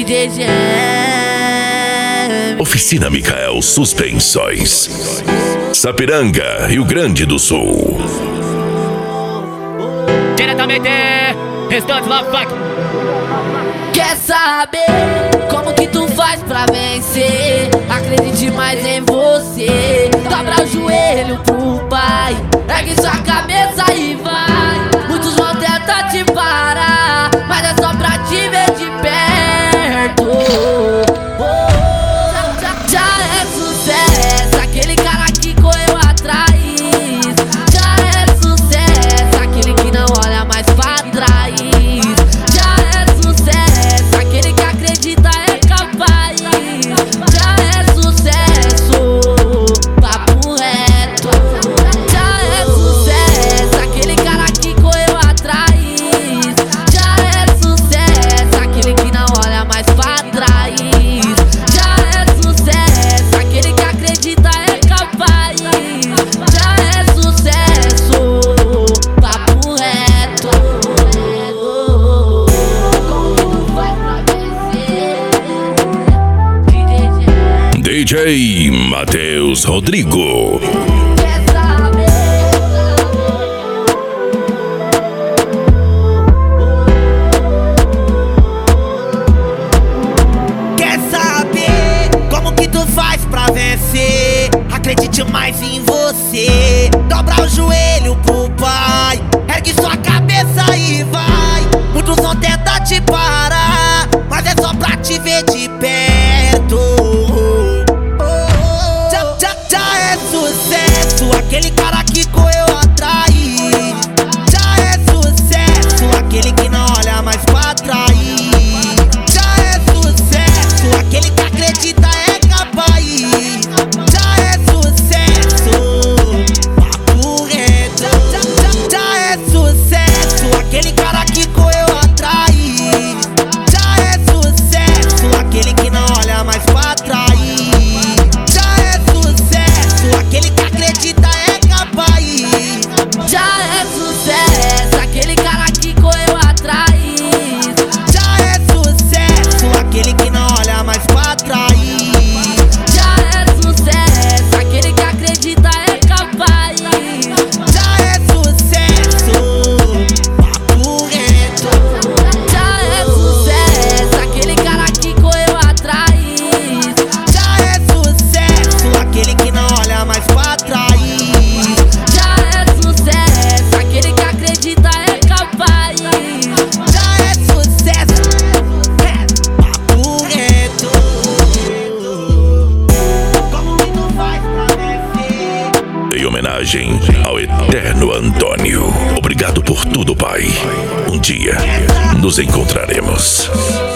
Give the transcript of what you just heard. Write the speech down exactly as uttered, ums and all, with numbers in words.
D J Jam. Oficina Micael Suspensões, Sapiranga, Rio Grande do Sul. Diretamente, Restante Love Funk. Quer saber como que tu faz pra vencer? Acredite mais em você. Dobra o joelho pro pai, ergue sua cabeça e vai. Muitos vão tentar te parar, mas é só pra te ver de perto. Já é sucesso aquele cara que correu atrás. Já é sucesso aquele que não olha mais pra trás. Já é sucesso aquele que acredita é capaz. Já é sucesso, papo reto. Já é sucesso aquele cara que correu atrás. Já é sucesso aquele que não olha mais pra trás. Já é sucesso aquele que acredita é capaz. Já é sucesso, papo reto. Como tu faz pra vencer? D J Jam. D J Matheus Rodrigo. Quer saber? Quer saber como que tu faz pra vencer? Acredite mais em você. Dobra o joelho pro pai, ergue sua cabeça e vai. Muitos vão tentar te parar, mas é só pra te ver de perto. Já, já, já é sucesso aquele cara que correu atrás. Já é sucesso aquele que não olha mais pra trás. Já é sucesso aquele que acredita é capaz. Já é sucesso, papo reto. Já, já, já é sucesso aquele cara que correu atrás. Já é sucesso aquele que não olha mais pra trás. Já é sucesso aquele que acredita é capaz. Já é sucesso aquele cara que correu atrás. Já é sucesso aquele que não olha mais pra trás. Já é sucesso aquele que acredita é capaz. Já é sucesso, papo reto. Já é sucesso aquele cara que correu atrás. Já é sucesso aquele que não olha mais pra trás. Já é sucesso aquele que acredita é capaz. Já é sucesso, é, papo reto. Como que tu faz pra vencer? Em homenagem ao eterno Antônio. Obrigado por tudo, Pai. Um dia nos encontraremos.